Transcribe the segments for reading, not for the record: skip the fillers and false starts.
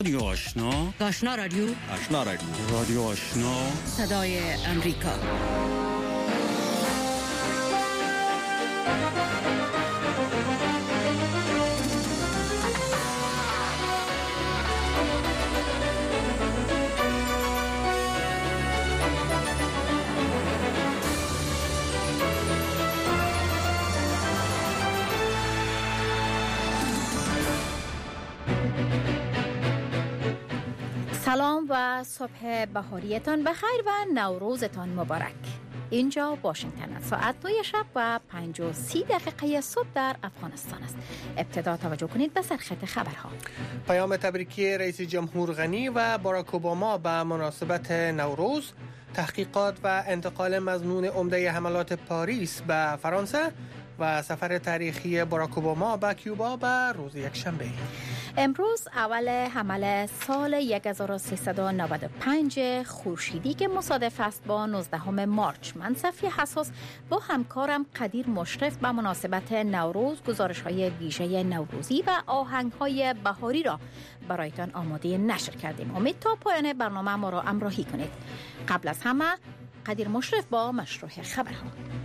رادیو آشنا، آشنا رادیو، آشنا رادیو، رادیو آشنا، صدای امریکا. سلام و صبح بهاریتان بخیر و نوروزتان مبارک. اینجا واشنگتن است. ساعت 2 شب و 5:30 صبح در افغانستان است. ابتدا توجه کنید به سرخط خبرها. پیام تبریکی رئیس جمهور غنی و باراک اوباما به مناسبت نوروز، تحقیقات و انتقال مظنون عمده حملات پاریس به فرانسه و سفر تاریخی باراک اوباما به کیوبا به روز یکشنبه. امروز اول حمل سال 1395 خورشیدی که مصادف است با 19 مارچ. من صفی حساس با همکارم قدیر مشرف به مناسبت نوروز گزارش‌های ویژه نوروزی و آهنگ‌های بهاری را برایتان آماده نشر کردیم. امید تا پایان برنامه ما را همراهی کنید. قبل از همه قدیر مشرف با مشروع خبرها.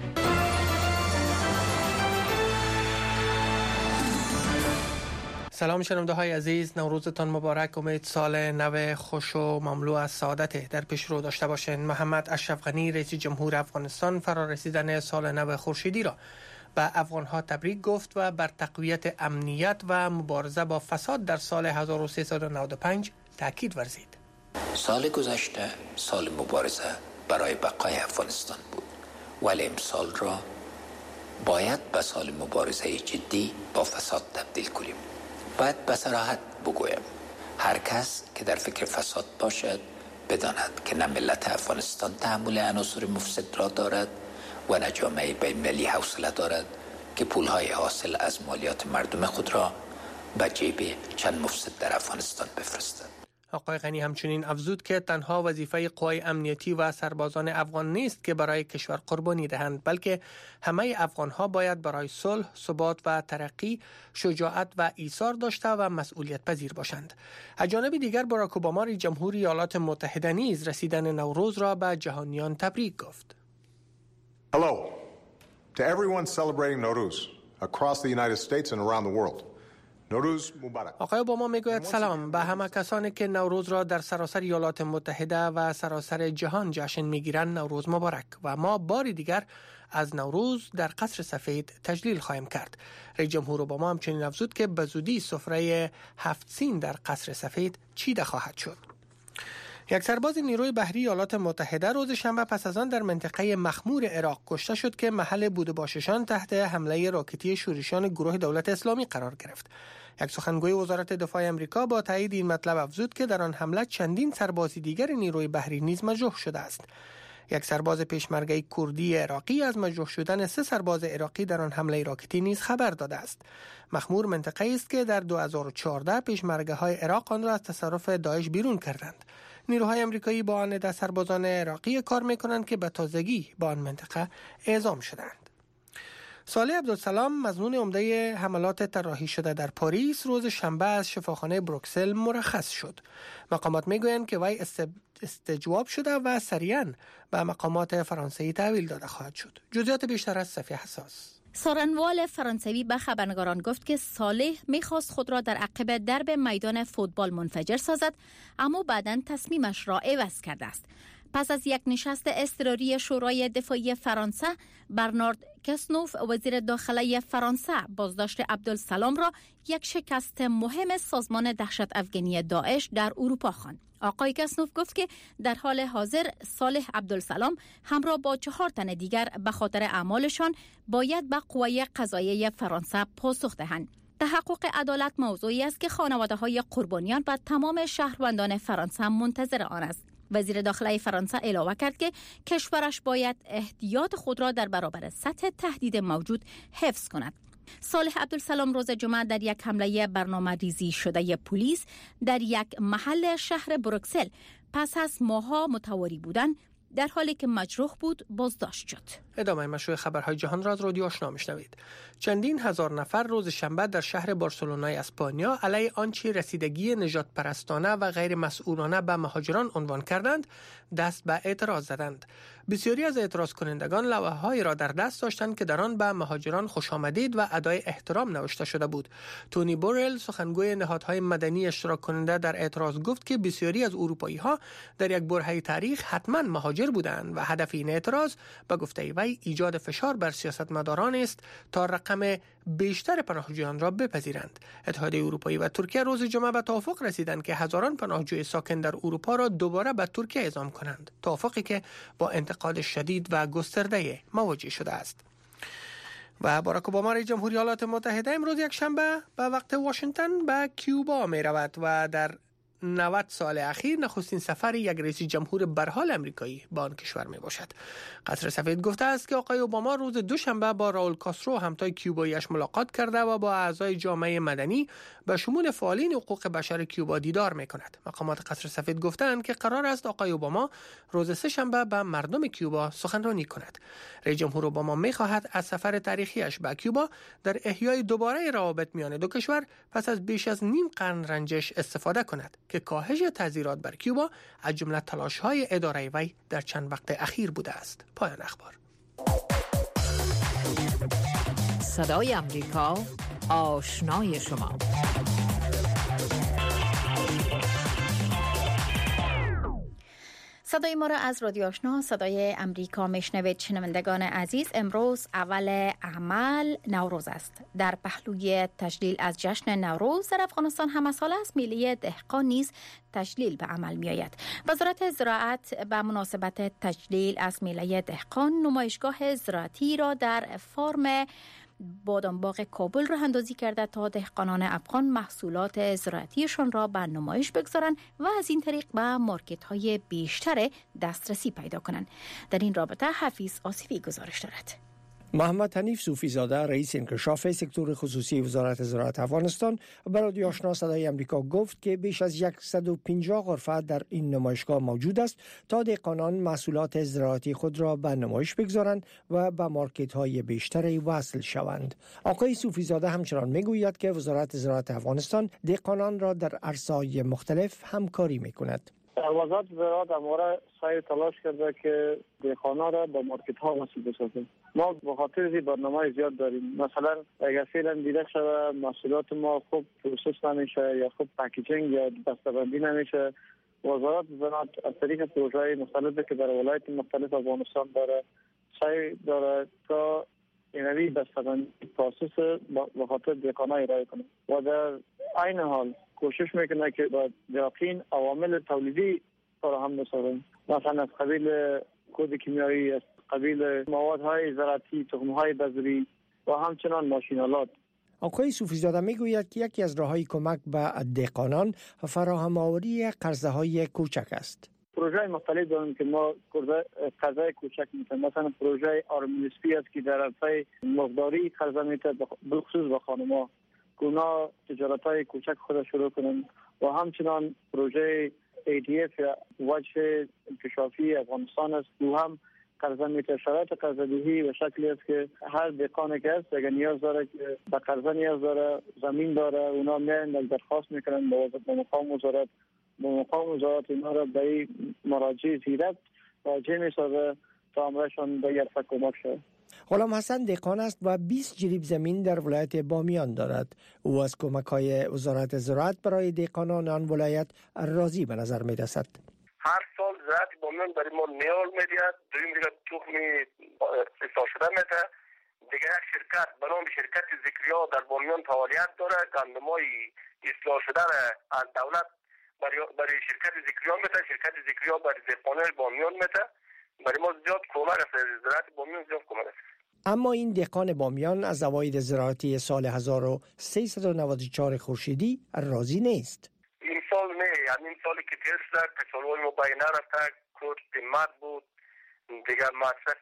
سلام شنونده های عزیز، نوروزتان مبارک. امید سال نو خوش و مملو از سعادت در پیش رو داشته باشین. محمد اشرف غنی رئیس جمهور افغانستان فرارسیدن سال نو خورشیدی را به افغانها تبریک گفت و بر تقویت امنیت و مبارزه با فساد در سال 1395 تاکید ورزید. سال گذشته سال مبارزه برای بقای افغانستان بود، ولی امسال را باید به سال مبارزه جدی با فساد تبدیل کنیم. باید به صراحت بگویم هر کس که در فکر فساد باشد بداند که نه ملت افغانستان تحمل عناصر مفسد را دارد و نه جامعه بین‌المللی حوصله دارد که پولهای حاصل از مالیات مردم خود را به جیب چند مفسد در افغانستان بفرستد. آقای غنی همچنین افزود که تنها وظیفه قوای امنیتی و سربازان افغان نیست که برای کشور قربانی دهند، بلکه همه افغانها باید برای صلح، ثبات و ترقی شجاعت و ایثار داشته و مسئولیت پذیر باشند. از جانب دیگر باراک اوباما رئیس جمهور ایالات متحده نیز رسیدن نوروز را به جهانیان تبریک گفت. Hello to everyone celebrating Nowruz across the United States and around the world. آقای اوباما میگوید سلام به همه کسانی که نوروز را در سراسر ایالات متحده و سراسر جهان جشن میگیرند. نوروز مبارک و ما باری دیگر از نوروز در قصر سفید تجلیل خواهیم کرد. رئیس جمهور اوباما همچنین افزود که به زودی سفره 7 سین در قصر سفید چیده خواهد شد. یک سرباز نیروی بحری ایالات متحده روز شنبه پس از آن در منطقه مخمور عراق کشته شد که محل بود باششان تحت حمله راکتی شورشیان گروه دولت اسلامی قرار گرفت. یک سخنگوی وزارت دفاع آمریکا با تایید این مطلب افزود که در آن حمله چندین سرباز دیگر نیروی بحری نیز مجروح شده است. یک سرباز پیشمرگه کردی عراقی از مجروح شدن 3 سرباز عراقی در آن حمله راکتی نیز خبر داده است. مخمور منطقه است که در 2014 پیشمرگه‌های عراق آن را از تصرف داعش بیرون کردند. نیروهای آمریکایی با آن عده سربازان عراقی کار می‌کنند که به تازگی با آن منطقه اعزام شدند. صالح عبدالسلام مظنون عمده حملات طراحی شده در پاریس روز شنبه از شفاخانه بروکسل مرخص شد. مقامات میگویند که وی استجواب شده و سریعاً به مقامات فرانسوی تحویل داده خواهد شد. جزئیات بیشتر از صفی حساس. سارنوال فرانسوی به خبرنگاران گفت که صالح میخواست خود را در عقب درب میدان فوتبال منفجر سازد، اما بعداً تصمیمش را عوض کرده است. پس از یک نشست اضطراری شورای دفاعی فرانسه، برنارد کسنوف وزیر داخله فرانسه بازداشت عبدالسلام را یک شکست مهم سازمان دهشت افغانی داعش در اروپا خواند. آقای کسنوف گفت که در حال حاضر صالح عبدالسلام همراه با 4 تن دیگر به خاطر اعمالشان باید به قوای قضاییه فرانسه پاسخ دهند. تحقق عدالت موضوعی است که خانواده‌های قربانیان و تمام شهروندان فرانسه منتظر آن است. وزیر داخله فرانسه علاوه کرد که کشورش باید احتیاط خود را در برابر سطح تهدید موجود حفظ کند. صالح عبدالسلام روز جمعه در یک حمله برنامه‌ریزی شده پلیس در یک محل شهر بروکسل پس از ماه‌ها متواری بودن در حالی که مجروح بود بازداشت شد. ادامه مشروع خبرهای جهان را از رادیو آشنا میشنوید. چندین هزار نفر روز شنبه در شهر بارسلونای اسپانیا علیه آنچه رسیدگی نجات پرستانه و غیر مسئولانه به مهاجران عنوان کردند دست به اعتراض زدند. بسیاری از اعتراض کنندگان لوحه‌هایی را در دست داشتند که در آن به مهاجران خوش آمدید و ادای احترام نوشته شده بود. تونی بورل، سخنگوی نهادهای مدنی اشتراک کننده در اعتراض، گفت که بسیاری از اروپایی‌ها در یک برهه تاریخ حتما مهاجر بودند و هدف این اعتراض به گفته وی ایجاد فشار بر سیاستمداران است تا رقم بیشتر پناهجویان را بپذیرند. اتحادیه اروپایی و ترکیه روز جمعه به توافق رسیدند که هزاران پناهجوی ساکن در اروپا را دوباره به ترکیه اعزام کنند. توافقی که با انتقاد شدید و گسترده مواجه شده است. و باراک اوباما رئیس جمهوری ایالات متحده امروز یک شنبه به وقت واشنگتن به کیوبا می رود و در 90 سال اخیر نخستین سفر یک رئیس جمهور برحال امریکایی به آن کشور می باشد. قصر سفید گفته است که آقای اوباما روز دوشنبه با راول کاسترو همتای کیوباییش ملاقات کرده و با اعضای جامعه مدنی به شمول فعالین حقوق بشر کیوبا دیدار می کند. مقامات قصر سفید گفتند که قرار است آقای اوباما روز سه‌شنبه به مردم کیوبا سخنرانی کند. رئیس جمهور اوباما می خواهد از سفر تاریخیش به کیوبا در احیای دوباره روابط میان دو کشور پس از بیش از نیم قرن رنجش استفاده کند که کاهش تعزیرات بر کیوبا از جمله تلاش‌های اداره وی در چند وقت اخیر بوده است. پایان اخبار. صدای امریکا، آشنای شما. صدای ما را از رادیو آشنا صدای امریکا میشنوید. شنوندگان عزیز، امروز اول اعمال نوروز است. در پهلوی تجلیل از جشن نوروز در افغانستان هم از حال است میله دهقان نیز تجلیل به عمل می آید. وزارت زراعت به مناسبت تجلیل از میله دهقان نمایشگاه زراعتی را در فارم بادامباغ کابل راه اندازی کرده تا دهقانان افغان محصولات زراعتیشان را به نمایش بگذارند و از این طریق به مارکت های بیشتر دسترسی پیدا کنند. در این رابطه حفیظ آصفی گزارش دارد. محمد حنیف صوفی زاده، رئیس انکشاف سکتور خصوصی وزارت زراعت افغانستان، به رادیو آشنا صدای امریکا گفت که بیش از 150 غرفه در این نمایشگاه موجود است تا دهقانان محصولات زراعتی خود را به نمایش بگذارند و به مارکت های بیشتری وصل شوند. آقای صوفی زاده همچنان میگوید که وزارت زراعت افغانستان دهقانان را در عرصه‌های مختلف همکاری میکند. وزارت زراعت امروز سعی تلاش کرده که دهقانان را به مارکت ها وصل بسازه. ما به خاطر برنامه زیاد داریم. مثلا اگر فعلا دیده شده محصولات ما خوب پروسس نمیشه یا خوب پکیجینگ یا بسته‌بندی نمیشه، وزارت زراعت از طریق پروژه‌های مختلفی که در ولایت مختلف افغانستان داره سعی داره تا اینوی بسته‌بندی پروسس به خاطر دهقانان ارائه کنه و در عین حال کوشش میکنه که با یقین عوامل تولیدی فراهم بسازه، مثلا از قبیل کود کیمیایی، از قبیل موادهای زراعتی، تخم‌های بذری و همچنان ماشینالات. آقای صوفی زاده میگوید که یکی از راه‌های کمک به دهقانان فراهم آوری قرضه‌های کوچک است. پروژه مختلف داریم که ما قرضه کوچک میتونیم، مثلا پروژه آرمینسپی است که در عرصه مقداری قرضه میده بخصوص به خانم‌ها اونا تجارت‌های کوچک خود شروع کنن و همچنان پروژه ADF یا وجه انکشافی افغانستان است او هم قرضه میده. شرایط قرضه دهی به شکلی است که هر دهقانی که است اگر نیاز داره که به قرضه نیاز داره، زمین داره، اونا میان درخواست میکنن به مقام وزارت اینا را به مراجع زیرت واجه میسازه تا امرشان به یک کمک شد. غلام حسن دهقان است و 20 جریب زمین در ولایت بامیان دارد. او از کمک‌های وزارت زراعت برای دهقانان آن ولایت راضی به نظر می‌رسد. هر سال زراعت بامیان برای ما نیاز می‌دهد، دویم دیگه تخم اصلاح شده میده. دیگه یک شرکت به نام شرکت ذکریا در بامیان فعالیت داره، گندمای اصلاح شده را از دولت برای شرکت ذکریا میده، شرکت ذکریا برای دهقانان بامیان میده. برای ما زیاد کمک است، زراعت بامیان زیاد کمک است. اما این دهقان بامیان از عواید زراعتی سال 1394 خورشیدی راضی نیست. این سال نه، همین سالی که تیر شده کچالوی ما بین نرفته، کود قیمت بود، دیگر مصرف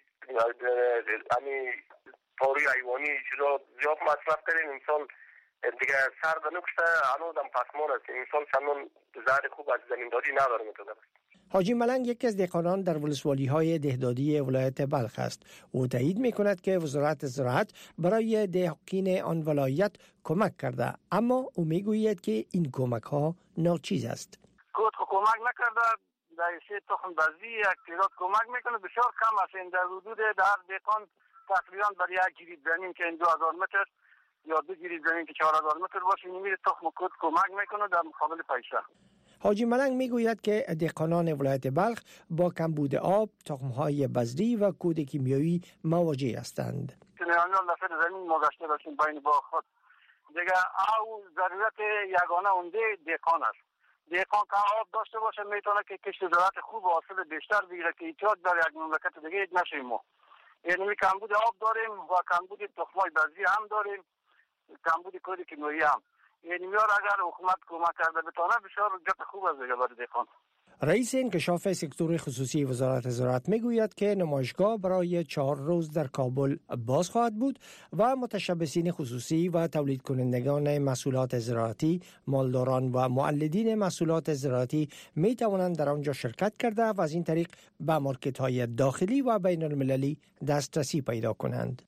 پاری حیوانی چیزا زیاد مصرف کردیم. این سال دیگه سرد نکشته، هنوز هم پسمان است. این سال چندان زرد خوب از زمینداری نداریم. حاجی ملنگ یکی از دهقانان در ولسوالی‌های دهدادی ولایت بلخ است. او تایید می‌کند که وزارت زراعت برای دهقانان آن ولایت کمک کرده، اما او می‌گوید که این کمک‌ها ناچیز است. کمک نکرده، در تخم بزی یک تعداد کمک میکنه، بسیار کم است. این در حدود در دهقان تقریبا برای یک گریب زمین که این 2000 متر یا 2 گریب زمین که 4000 متر باشه میره تخم کود کمک میکنه در مقابل پیسه. حاجی ملنگ میگوید که دهقانان ولایت بلخ با کمبود آب، تخم‌های بذری و کود کیمیایی مواجه هستند. میلیون لفظ زمین ما گشته داشتیم بین با خود. دیگه او ضرورت یگانه اونده دهقان است. دهقان که آب داشته باشه میتونه که کشت زراعت خوب و حاصل بیشتر بگیره که احتیاج در یک مملکت دیگه نشیم ما. یعنی کمبود آب داریم و کمبود تخم‌های بذری هم داریم، کمبود کود کیمیایی هم. یعنی میار اگر حکومت کمک کرده بتونه بسیار گپ خوب است دیگه برای دهقان. رئیس انکشاف سکتور خصوصی وزارت زراعت میگوید که نمایشگاه برای 4 روز در کابل باز خواهد بود و متشبثین خصوصی و تولید کنندگان محصولات زراعتی، مالداران و مولدین محصولات زراعتی می توانند در آنجا شرکت کرده و از این طریق به مارکت های داخلی و بین المللی دسترسی پیدا کنند.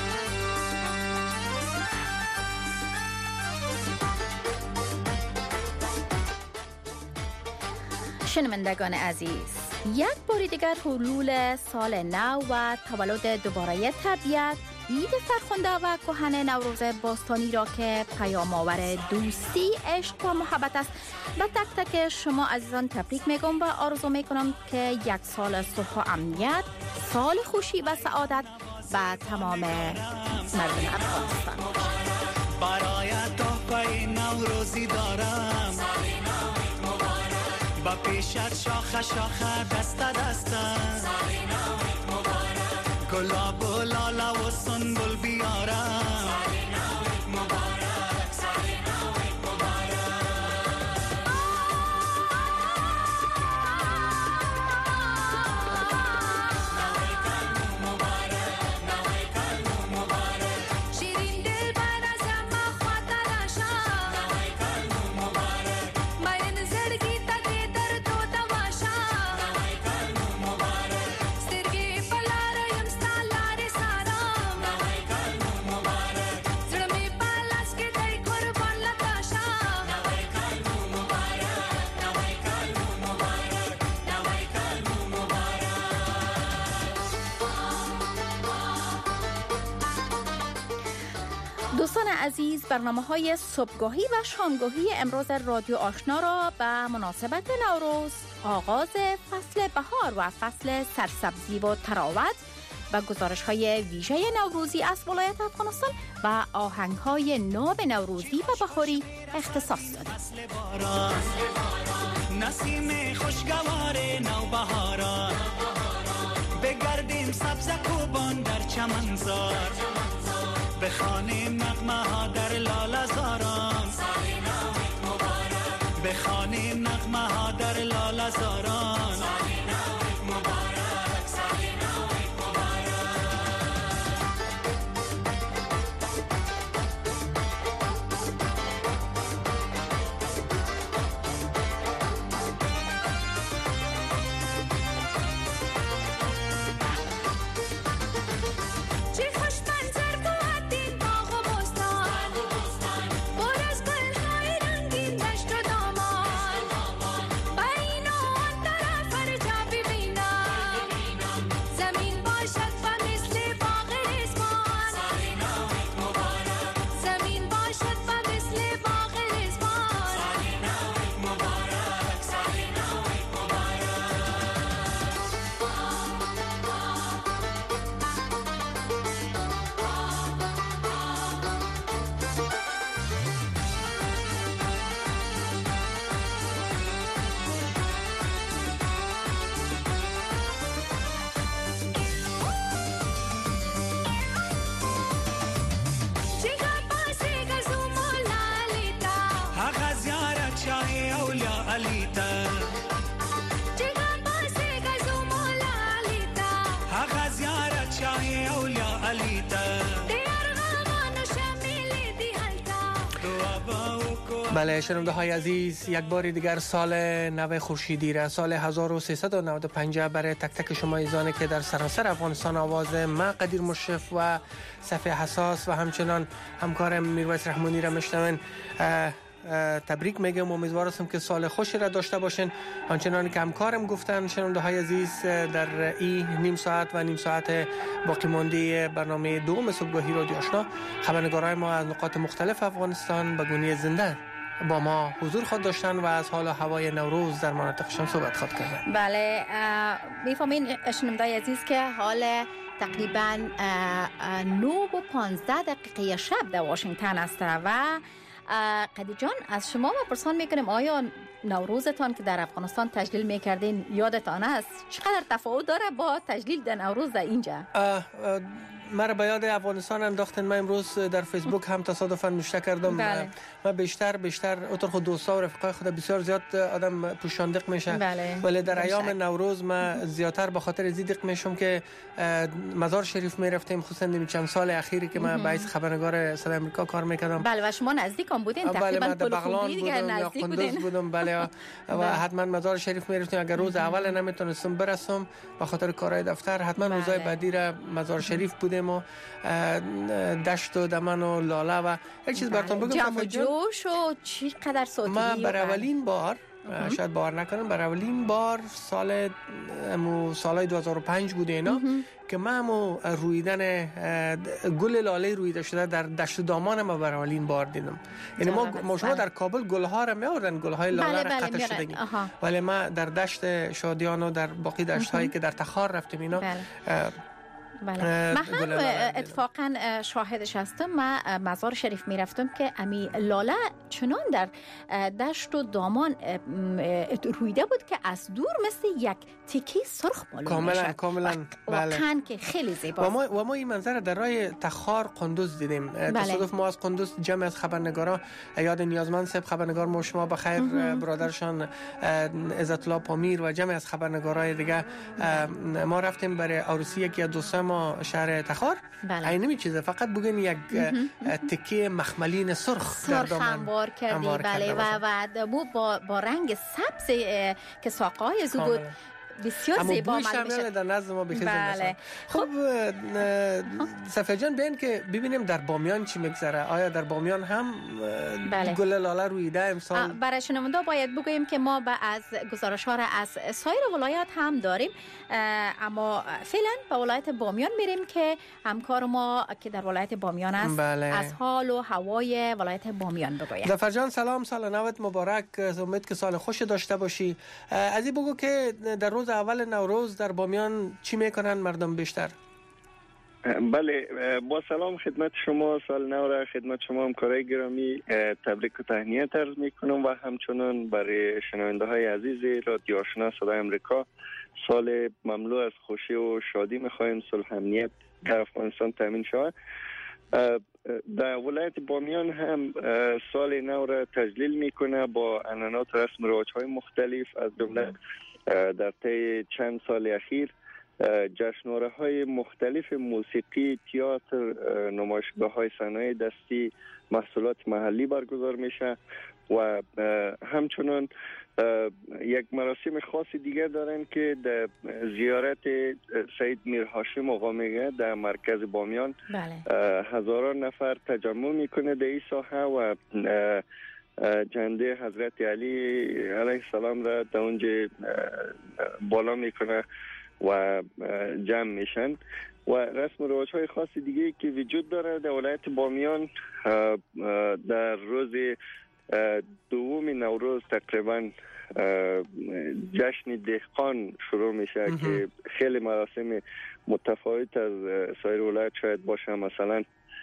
شنوندگان عزیز، یک بار دیگر حلول سال نو و تولد دوباره طبیعت، عید فرخنده و کهن نوروز باستانی را که پیام آور دوستی، عشق و محبت است به تک تک شما عزیزان تبریک میگم و آرزو میکنم که یک سال صلح و امنیت، سال خوشی و سعادت به تمام مردم افغانستان. برای تحفه نوروزی دارم، با پیشت شاخه شاخه دست دستم، گلاب و لاله و سنبل بیارم. دوستان عزیز، برنامه‌های صبحگاهی و شامگاهی امروز رادیو آشنا را به مناسبت نوروز، آغاز فصل بهار و فصل سرسبزی و تراوت و گزارش‌های ویژه نوروزی از ولایت افغانستان و آهنگ‌های ناب نوروزی و بهاری اختصاص دادیم. نسیم خوشگوار نوبهارا، بگردیم سبز کوبان در چمنزار، بخوانیم نغمه ها در لاله زاران، بخوانیم نغمه ها در لاله زاران. بله شنونده های عزیز، یک بار دیگر سال نو خورشیدی را، سال 1395 برای تک تک شما ایزانی که در سراسر افغانستان آواز ما قدیر مشرف و صفحه حساس و همچنان همکارم میرویس رحمانی را میشنون تبریک میگم. امیدوار هستم که سال خوشی را داشته باشین. آنچنان که همکارم گفتن شنونده های عزیز، در این نیم ساعت و نیم ساعت باقی مانده برنامه دوم صبحگاهی رادیو آشنا، خبرنگارای ما از نقاط مختلف افغانستان به گونه زنده با ما حضور خود داشتن و از حال و هوای نوروز در مناطقشان صحبت خود کردن. بله میفهمین شنونده عزیز که حال تقریبا 9:15 شب در واشنگتن است و قدی جان از شما ما پرسان میکنیم آیا نوروزتان که در افغانستان تجلیل میکردین یادتان است؟ چقدر تفاوت داره با تجلیل در نوروز در اینجا؟ مرا به یاد افغانستان انداختن. من امروز در فیسبوک هم تصادفاً نوشته کردم بله. من بیشتر اطور خود دوستا و رفقای خود بسیار زیاد آدم پوشاندق میشه، بله. ولی در ایام نوروز من زیادتر به خاطر زیدق میشم که مزار شریف میرفتیم، خصوصا چند سال اخیری که من باعث خبرنگار صدای آمریکا کار میکردم. بله و شما نزدیک هم بودین؟ تقریبا در بغلان بودم یا قندوز بودم. بله و حتما مزار شریف میرفتیم. اگر روز اول نمیتونستم برسم به خاطر کارهای دفتر، حتما روزهای بعدی را مزار شریف بودیم و دشت و دمن و لاله و یک چیز براتون بگم. جمع و جوش و چقدر صوتی. ما بر اولین بار شاید باور نکنم، بر اولین بار سال 2005 بوده اینا که ما رویدن گل لاله رویده شده در دشت دامان ما بر اولین بار دیدم. یعنی ما شما در کابل گل‌ها را می‌آوردن، گل‌های لاله را قطع شدگی، ولی ما در دشت شادیان و در باقی دشت‌هایی که در تخار رفتیم اینا بله. من هم اتفاقا شاهدش هستم. من مزار شریف میرفتم که امی لاله چنان در دشت و دامان رویده بود که از دور مثل یک تیکی سرخ معلوم میشد. کاملا واقعا که خیلی زیباست. و ما این منظر در راه تخار قندوز دیدیم. تصادف ما از قندوز جمع از خبرنگارا، یاد نیازمند صاحب خبرنگار ما شما بخیر، برادرشان عزت الله پامیر و جمع از خبرنگارای دیگه ما رفتیم برای عروسی یکی از دوستان ما شهر تخار. اینمی چیزه، فقط بگین یک تکه مخملین سرخ در دامن انبار کردی. بله و با رنگ سبز که ساقه‌های زو بود، بسیار زیبا معلوم میشه. در نزد ما بخیزه. بله. خب صفیه جان بیاین که ببینیم در بامیان چی میگذره. آیا در بامیان هم گل لاله رویده امسال؟ برای شنونده باید بگوییم که ما از گزارش‌ها را از سایر ولایات هم داریم، اما فعلا به ولایت بامیان میریم که همکار ما که در ولایت بامیان است از حال و هوای ولایت بامیان بگوید. ظفر جان سلام، سال نوت مبارک. امید که سال خوش داشته باشی. از این بگو که در روز اول نوروز در بامیان چی میکنن مردم بیشتر؟ بله با سلام خدمت شما، سال نو را خدمت شما همکارای گرامی تبریک و تهنیت عرض میکنم و همچنان برای شنونده های عزیز رادیو آشنا صدای آمریکا سال مملو از خوشی و شادی میخوایم، صلح و امنیت در افغانستان تامین شود. در ولایت بامیان هم سال نو را تجلیل میکنه با عنعنات و رسم و رواج‌های مختلف، از جمله در طی چند سال اخیر جشنواره‌های مختلف موسیقی، تئاتر، نمایشگاه‌های صنایع دستی، محصولات محلی برگزار میشه و همچنان یک مراسم خاص دیگر دارن که در زیارت سید میر هاشم آقا میگه در مرکز بامیان. هزاران نفر تجمع میکنه در این ساحه و جنده حضرت علی علیه السلام را در اونجا بالا میکنه و جمع میشن و رسم و رواج های خاص دیگه که وجود داره در ولایت بامیان. در روز دوم نوروز تقریبا جشن دهقان شروع میشه که خیلی مراسم متفاوت از سایر ولایت شاید باشه. مثلا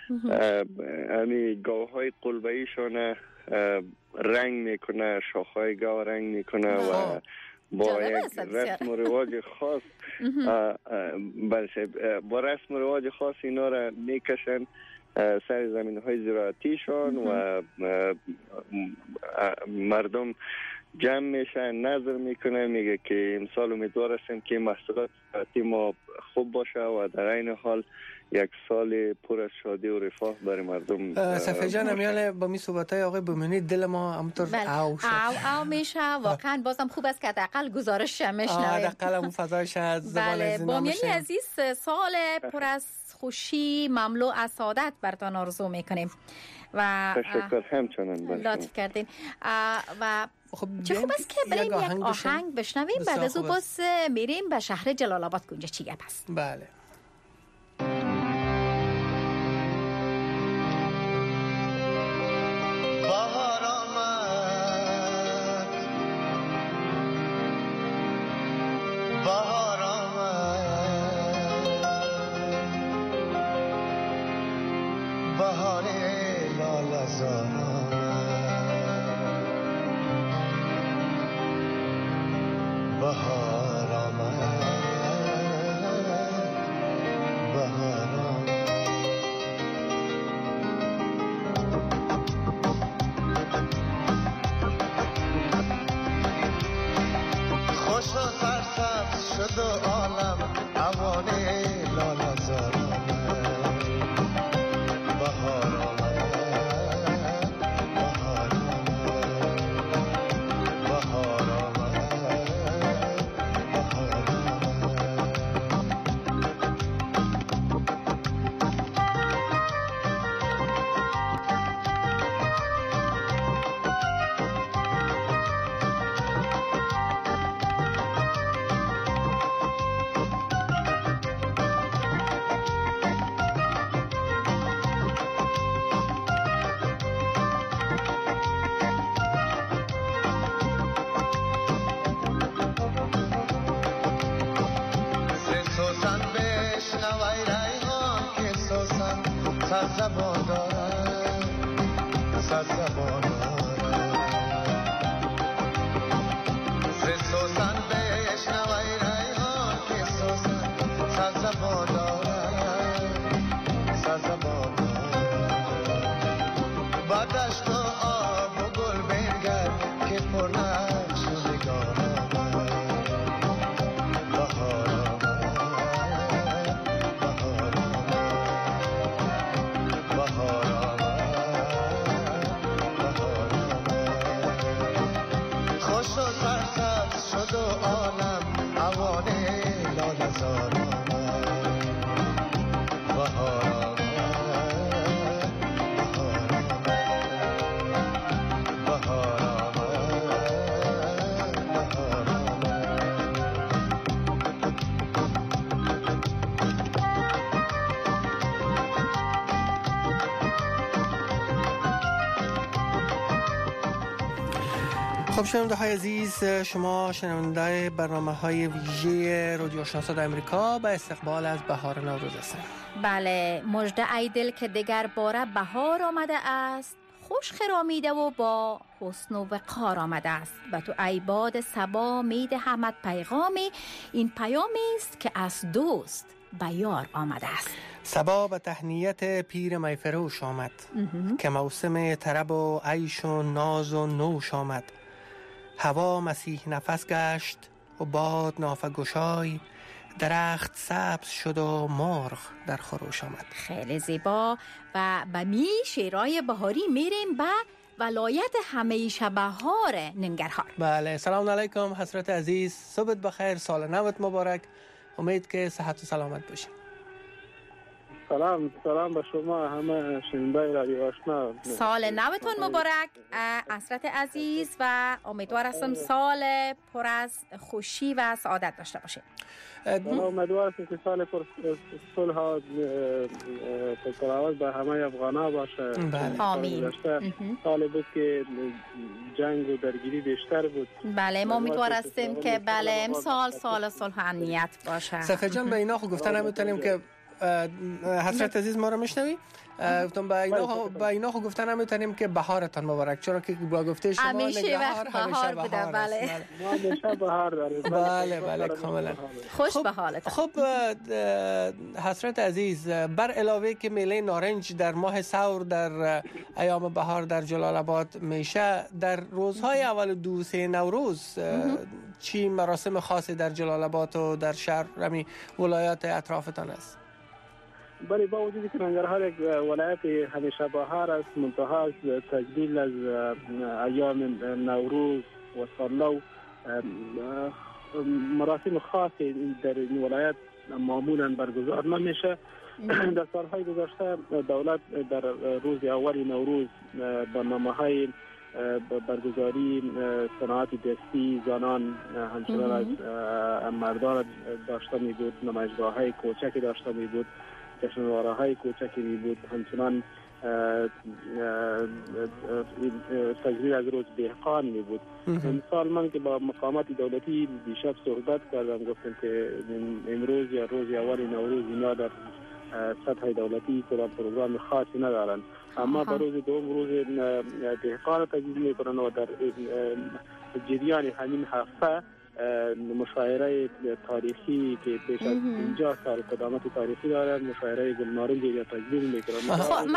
امی گاوه های قلبه‌ای شونه رنگ میکنه، شاخهای گاو رنگ میکنه و با یک رسم و رواج خاص با رسم و رواج خاص اینا را میکشن سر زمین های زراعتیشان و مردم جمع میشه، نظر میکنه، میگه که امسال امیدوار هستیم که محصولات زراعتی ما خوب باشه و در این حال یک سال پر از شادی و رفاه برای مردم. صفحه جان امیال با می صحبتای آقای بومنی دل ما همونطور او شد. او میشه. واقعا بازم خوب است که حداقل گزارش میشنویم. حداقل اون فضایش از زبان از اینا بامیانی عزیز، سال پر از خوشی مملو از سعادت براتون آرزو میکنیم و تشکر همچنان لطف کردین و چه خوب است که بریم یک آهنگ بشنویم، بعد از او باز میریم به شهر جلال آباد که اونجا چی گپ است. بله. بهار آمد، بهار آمد، بهار لاله‌زار بهار آمد، بهار آمد. خوش و سرسبز شد و عالم اوان لاله‌زار آمد، بهار آمد، بهار آمد، بهار آمد، بهار سرزبان دارد، سرزبان دارد، سوسن بشنوی ریحان که سوسن سرزبان دارد، سرزبان دارد. با دشت و آب و گل بنگر که پر نقش و نگاه آمد، بهار شد و عالم اوان لاله‌زار آمد، بهار آمد، بهار آمد، بهار خب شنونده های عزیز، شما شنونده برنامه های ویژه رادیو آشنا صدای امریکا به استقبال از بهار نوروز هستند. بله، مژده ای دل که دیگر باره بهار آمده است، خوش خرامیده و با حسن و وقار آمده است. و تو ای باد صبا میدهمت پیغامی، این پیامی است که از دوست به یار آمده است. صبا به تهنیت پیر میفروش آمد که موسم طرب و عیش و ناز و نوش آمد. هوا مسیح نفس گشت و باد نافه گشای، درخت سبز شد و مرغ در خروش آمد. خیلی زیبا. و به می شعرهای بهاری میریم به ولایت همیشه بهار ننگرهار. بله، سلام علیکم حضرت عزیز، صبح بخیر، سال نوت مبارک، امید که صحت و سلامت باشیم. سلام به شما همه شنونده رادیو آشنا. سال نوتون مبارک حضرت عزیز و امیدوار هستم سال پر از خوشی و سعادت داشته باشید. امیدوار هستم که سال پر صلح و پرآواز به همه افغانا باشه. آمین. سال بود که جنگ و درگیری بیشتر بود. بله، ما امیدوار هستیم که بله امسال سال صلح و امنیت باشه. صفحه جان به اینا خب گفتن نمیتونیم که حضرت عزیز ما رو میشنوی؟ گفتم با اینا خو گفتن نمیتونیم که بهارتان مبارک، چرا که با گفته شما نگهدار همیشه بوده. بله ما همیشه بهار داریم. بله کاملا خوش به حالتان. خب حضرت عزیز، بر علاوه که میله نارنج در ماه ثور در ایام بهار در جلال آباد میشه، در روزهای اول 2-3 نوروز چی مراسم خاصی در جلال آباد و در شهر رمی ولایات اطرافتان است؟ بله، با وجودی که ننگرهار یک ولایت همیشه بهار است، منتها از تجلیل از ایام نوروز و سالنو مراسم خاصی در این ولایت معمولا برگزار نمیشه. در سالهای گذشته دولت در روز اول نوروز برنامه‌های برگزاری صنعت دستی زنان همچنان از مردان داشته می بود، نمایشگاه‌های کوچکی داشته می بود، جشنواره‌های کوچکی می بود، همچنان تجلیل از روز دهقان می بود. امسال من که با مقامات دولتی دیشب صحبت کردم، گفتم که امروز یا روز اول نوروز اینا در سطح دولتی کدام پروگرام خاصی ندارن، اما با روز دوم روز دهقان تجلیل میکنن و در جریان همین هفته مشاعره تاریخی که بیش از 50 سال قدامت تاریخی داره، مشاعره گلنارنج یا تجلیل میکنن.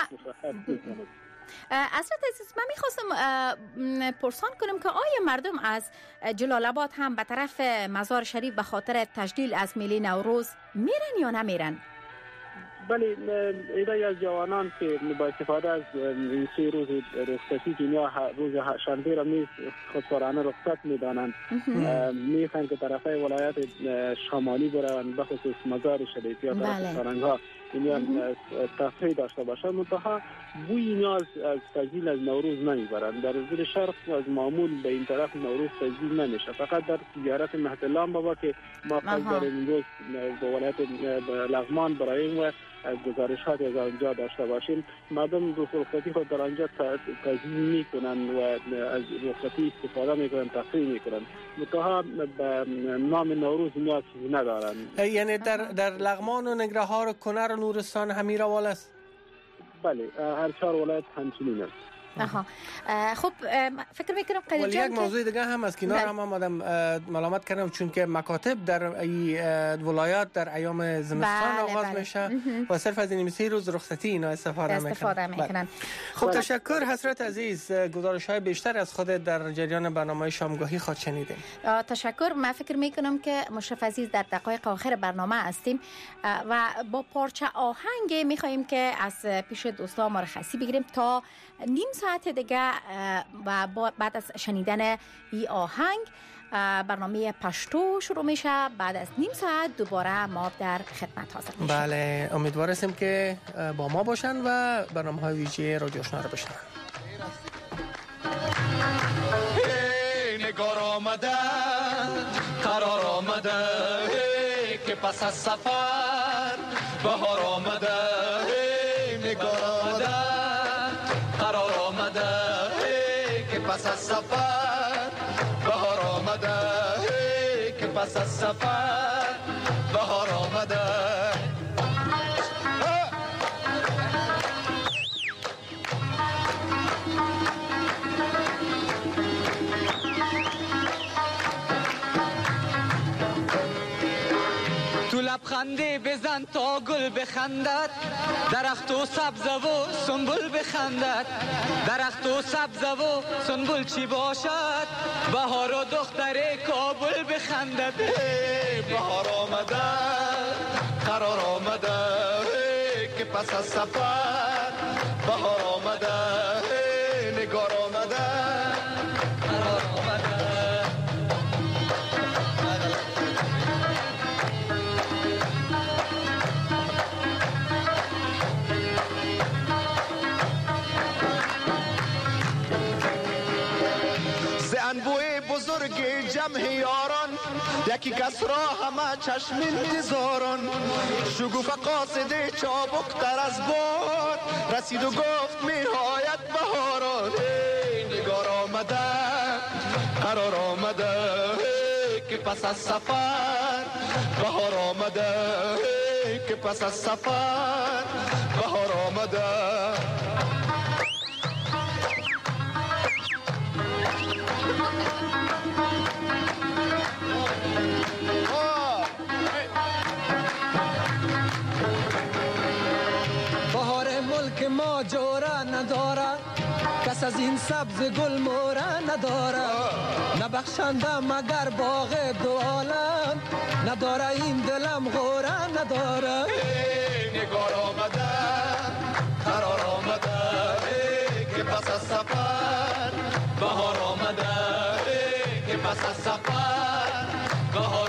حضرت عزیز، من میخواستم پرسان کنم که آیا مردم از جلال آباد هم به طرف مزار شریف به خاطر تجلیل از میله نوروز میرن یا نمیرن؟ بله، ایده از جوانان که با استفاده از این 3 روز رخصتی که روز شنبه را خودسرانه رخصت میدانند، میخوان که طرفای ولایت شمالی برن، به خصوص مزار شریف یا طرف سارنگا اینا تفریح داشته باشند، منتها بوی نیاز از تجلیل از نوروز نمیبرند. در زیر شرق از معمول به این طرف نوروز تجلیل نمیشه، فقط در زیارت مهد بابا که ما در این روز به ولایت لغمان براییم و گزارشات از آنجا داشته باشیم. مردم رخصتی خود در آنجا تجلیل میکنن و از رخصتی استفاده میکنن، تفریح میکنن، منتها به نام نوروز نیاز چیزی ندارن. یعنی در لغمان و ننگرهار و کنر و نورستان همین روال است؟ بله، هر 4 ولایت همچنین است. خب فکر میکنم ولی یک موضوع دیگه هم از کنار هم آمدم ملامت کردم، چون که مکاتب در این ولایات در ایام زمستان آغاز میشه و صرف از این 3 روز رخصتی اینا استفاده میکنن. خب تشکر حضرت عزیز، گزارش های بیشتر از خود در جریان برنامه شامگاهی خود شنیدیم. تشکر. من فکر میکنم که مشرف عزیز در دقایق آخر برنامه هستیم و با پارچه آهنگ میخوایم که از پیش دوستان مرخصی بگیریم تا نیم ساعت دیگه و بعد از شنیدن این آهنگ برنامه پشتو شروع میشه. بعد از نیم ساعت دوباره ما در خدمت حاضر میشیم. بله، امیدوار هستیم که با ما باشن و برنامه‌های ویژه رادیو آشنا رو بشنون. نگار آمده قرار آمده که پس از سفر بهار آمده، نگار آمده قرار آمده که پس از سفر بهار آمده، که پس از سفر بهار آمده. تو لبخنده بزن تا گل بخندد، درخت و سبز و سنبل بخندد، درخت و سبز و سنبل چی باشد، بهار و دختر کابل بخندد. بهار آمده قرار آمده که پس از سفر بهار آمده، نگار آمده قرار آمده. انبوی بزرگ جمع یاران یکی کس را همه چشم انتظاران، شگوفه قاصد چابک تر از باد رسید و گفت می‌آید بهاران. نگار آمده قرار آمده که پس از سفر بهار آمده، که پس از سفر بهار آمده. بهار ملک ما جوره نداره، کس از این سبز گل موره نداره، نبخشنده مگر باغ دو عالم، نداره این دلم غوره نداره. نگار آمده قرار آمده که پس از سفر بهار آمده که پس از سفر بهار